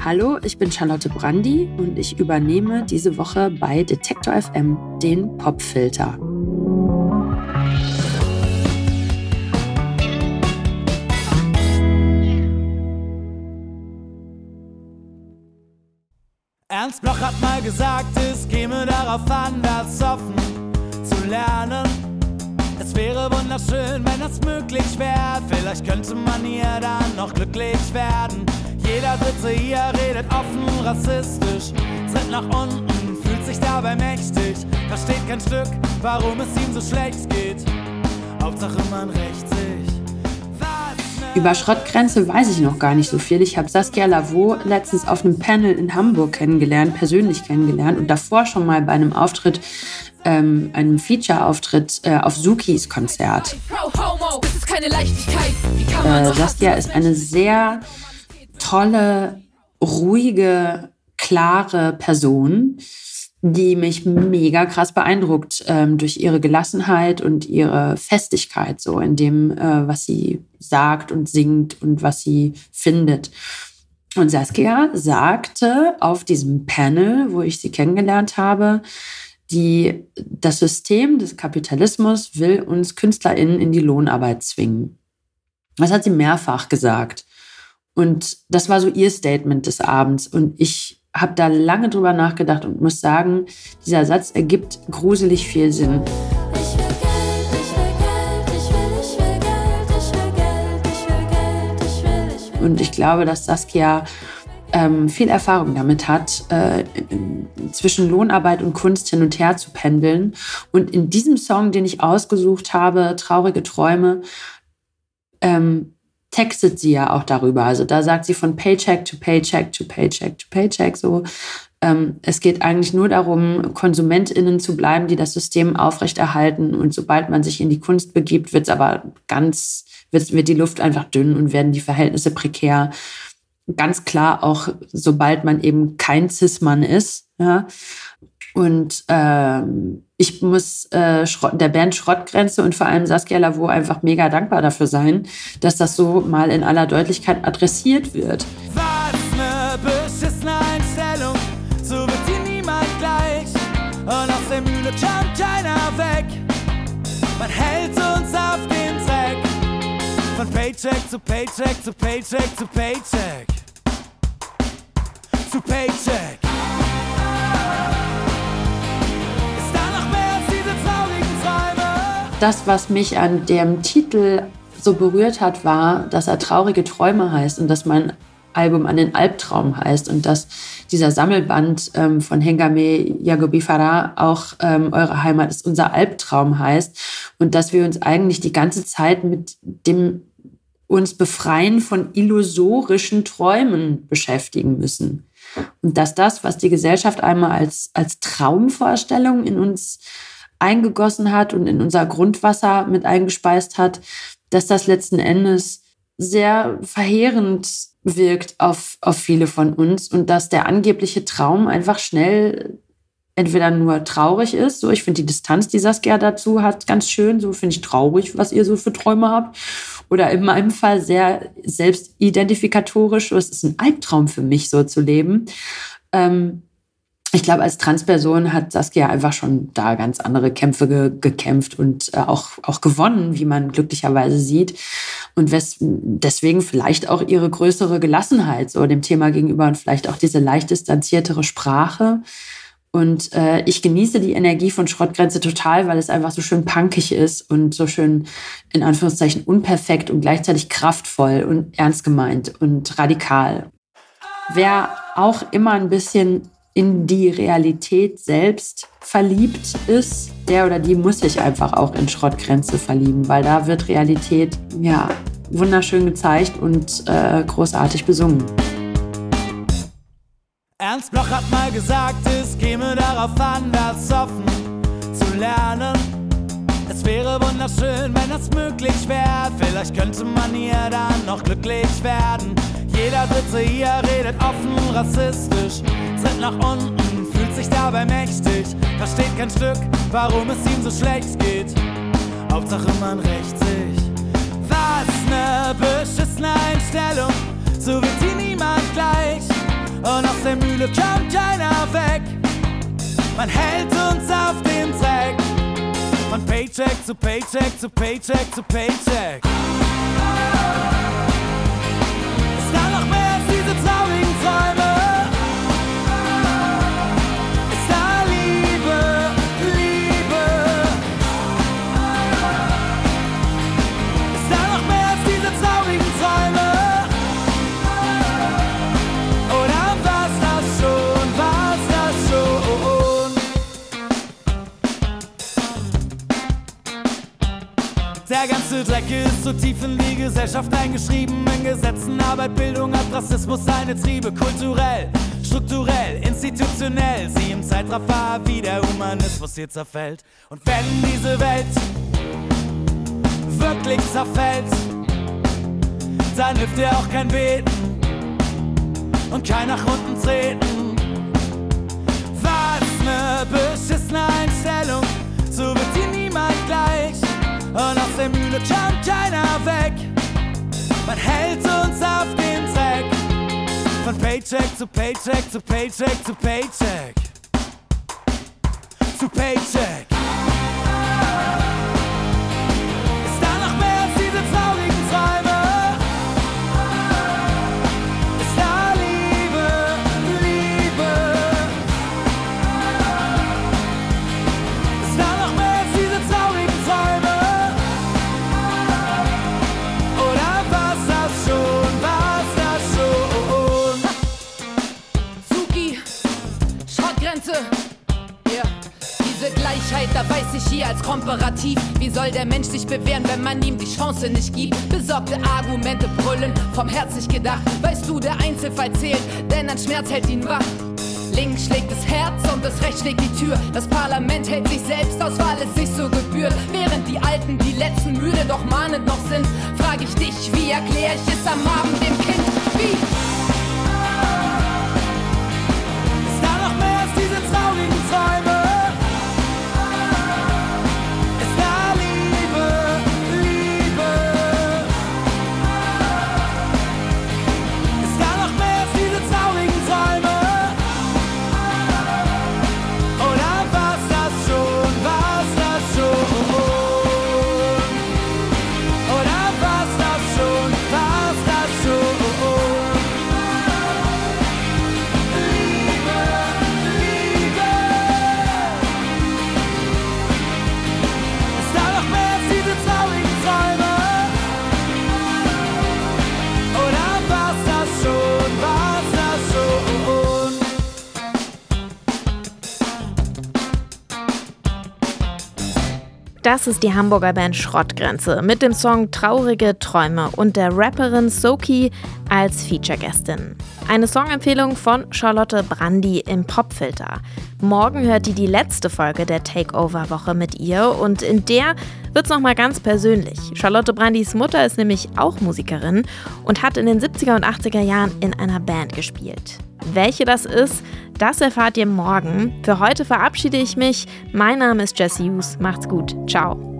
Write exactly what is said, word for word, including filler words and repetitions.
Hallo, ich bin Charlotte Brandi und ich übernehme diese Woche bei Detektor F M den Popfilter. Ernst Bloch hat mal gesagt, es käme darauf an, das offen zu lernen. Es wäre wunderschön, wenn das möglich wäre. Vielleicht könnte man hier dann noch glücklich werden. Jeder Dritte hier redet offen rassistisch, tritt nach unten, fühlt sich dabei mächtig, versteht kein Stück, warum es ihm so schlecht geht. Hauptsache man rächt sich. Über Schrottgrenze weiß ich noch gar nicht so viel. Ich habe Saskia Lavaux letztens auf einem Panel in Hamburg kennengelernt, persönlich kennengelernt und davor schon mal bei einem Auftritt, ähm, einem Feature-Auftritt äh, auf Sukis Konzert. Äh, Saskia ist eine sehr tolle, ruhige, klare Person, die mich mega krass beeindruckt ähm, durch ihre Gelassenheit und ihre Festigkeit so in dem, äh, was sie sagt und singt und was sie findet. Und Saskia sagte auf diesem Panel, wo ich sie kennengelernt habe, die, das System des Kapitalismus will uns KünstlerInnen in die Lohnarbeit zwingen. Das hat sie mehrfach gesagt. Und das war so ihr Statement des Abends. Und ich habe da lange drüber nachgedacht und muss sagen, dieser Satz ergibt gruselig viel Sinn. Ich will Geld, ich will Geld, ich will, ich will Geld, ich will Geld, ich will Geld, ich will, ich will. Und ich glaube, dass Saskia ähm, viel Erfahrung damit hat, äh, zwischen Lohnarbeit und Kunst hin und her zu pendeln. Und in diesem Song, den ich ausgesucht habe, Traurige Träume, ähm, textet sie ja auch darüber. Also da sagt sie von Paycheck to Paycheck to Paycheck to Paycheck so. Ähm, es geht eigentlich nur darum, KonsumentInnen zu bleiben, die das System aufrechterhalten. Und sobald man sich in die Kunst begibt, wird es aber ganz, wird, wird die Luft einfach dünn und werden die Verhältnisse prekär. Ganz klar auch, sobald man eben kein Cis-Mann ist. Ja. Und ähm, ich muss äh, Schrott, der Band Schrottgrenze und vor allem Saskia Lavaux einfach mega dankbar dafür sein, dass das so mal in aller Deutlichkeit adressiert wird. Was ne beschissene Einstellung, so wird sie niemand gleich. Und aus der Mühle jumpt keiner weg. Man hält uns auf den Dreck. Von Paycheck zu Paycheck zu Paycheck zu Paycheck zu Paycheck. Das, was mich an dem Titel so berührt hat, war, dass er Traurige Träume heißt und dass mein Album an den Albtraum heißt und dass dieser Sammelband ähm, von Hengame Yagobi Farah auch ähm, Eure Heimat ist unser Albtraum heißt und dass wir uns eigentlich die ganze Zeit mit dem uns Befreien von illusorischen Träumen beschäftigen müssen. Und dass das, was die Gesellschaft einmal als, als Traumvorstellung in uns eingegossen hat und in unser Grundwasser mit eingespeist hat, dass das letzten Endes sehr verheerend wirkt auf, auf viele von uns und dass der angebliche Traum einfach schnell entweder nur traurig ist, so ich finde die Distanz, die Saskia dazu hat, ganz schön, so finde ich traurig, was ihr so für Träume habt, oder in meinem Fall sehr selbstidentifikatorisch, so es ist ein Albtraum für mich, so zu leben. Ähm, Ich glaube, als Transperson hat Saskia einfach schon da ganz andere Kämpfe ge- gekämpft und äh, auch, auch gewonnen, wie man glücklicherweise sieht. Und wes- deswegen vielleicht auch ihre größere Gelassenheit so dem Thema gegenüber und vielleicht auch diese leicht distanziertere Sprache. Und äh, ich genieße die Energie von Schrottgrenze total, weil es einfach so schön punkig ist und so schön in Anführungszeichen unperfekt und gleichzeitig kraftvoll und ernst gemeint und radikal. Wer auch immer ein bisschen in die Realität selbst verliebt ist, der oder die muss sich einfach auch in Schrottgrenze verlieben, weil da wird Realität, ja, wunderschön gezeigt und äh, großartig besungen. Ernst Bloch hat mal gesagt, es käme darauf an, das offen zu lernen. Es wäre wunderschön, wenn das möglich wäre. Vielleicht könnte man hier dann noch glücklich werden. Jeder Dritte hier redet offen rassistisch, tritt nach unten, fühlt sich dabei mächtig, versteht kein Stück, warum es ihm so schlecht geht. Hauptsache man rächt sich. Was ne beschissene Einstellung, so wird sie niemand gleich. der Mühle kommt keiner weg. Man hält uns auf den Dreck. Von Paycheck zu Paycheck zu Paycheck zu Paycheck. Ist da noch mehr als diese traurigen Träume? Ist da Liebe, Liebe? Ist da noch mehr als diese traurigen Träume? Oder war's das schon, war's das schon? Der ganze Dreck ist so tief in die Gesellschaft eingeschrieben. In Gesetzen, Arbeit, Bildung hat Rassismus seine Triebe. Kulturell, strukturell, institutionell. Sie im Zeitraffer, wie der Humanismus hier zerfällt. Und wenn diese Welt wirklich zerfällt, dann hilft dir auch kein Beten und kein nach unten treten. Was ne beschissene Einstellung, so wird die niemand gleich. Und aus der Mühle kommt keiner weg. Man hält uns auf den Dreck. Von Paycheck zu Paycheck zu Paycheck zu Paycheck zu Paycheck. Ist da noch mehr als diese traurigen Träume? Ist da Liebe, Liebe? Ist da noch mehr als diese traurigen Träume? Oder war's das schon, war's das schon? Suki, Schrottgrenze. Ja. Diese Gleichheit, da weiß ich hier als Komparativ. Wie soll der Mensch sich bewähren, wenn man ihm die Chance nicht gibt? Besorgte Argumente brüllen, vom Herz nicht gedacht. Weißt du, der Einzelfall zählt, denn ein Schmerz hält ihn wach. Links schlägt das Herz und das Recht schlägt die Tür. Das Parlament hält sich selbst aus, weil es sich so gebührt. Während die Alten, die Letzten müde, doch mahnend noch sind, frag ich dich, wie erklär ich es am Abend dem Kind? Wie? Ist da noch mehr als diese traurigen Träume? Ist da Liebe, Liebe? Ist da noch mehr als diese traurigen Träume? Oder war's das schon, war's das schon? Oder war's das schon, war's das schon? Liebe, Liebe. Ist da noch mehr als diese traurigen Träume? Oder war's das schon, war's das schon? Das ist die Hamburger Band Schrottgrenze mit dem Song Traurige Träume und der Rapperin Soki als Feature-Gästin. Eine Songempfehlung von Charlotte Brandy im Popfilter. Morgen hört ihr die letzte Folge der Takeover-Woche mit ihr und in der wird's nochmal ganz persönlich. Charlotte Brandys Mutter ist nämlich auch Musikerin und hat in den siebziger und achtziger Jahren in einer Band gespielt. Welche das ist, das erfahrt ihr morgen. Für heute verabschiede ich mich. Mein Name ist Jessie Hughes. Macht's gut. Ciao.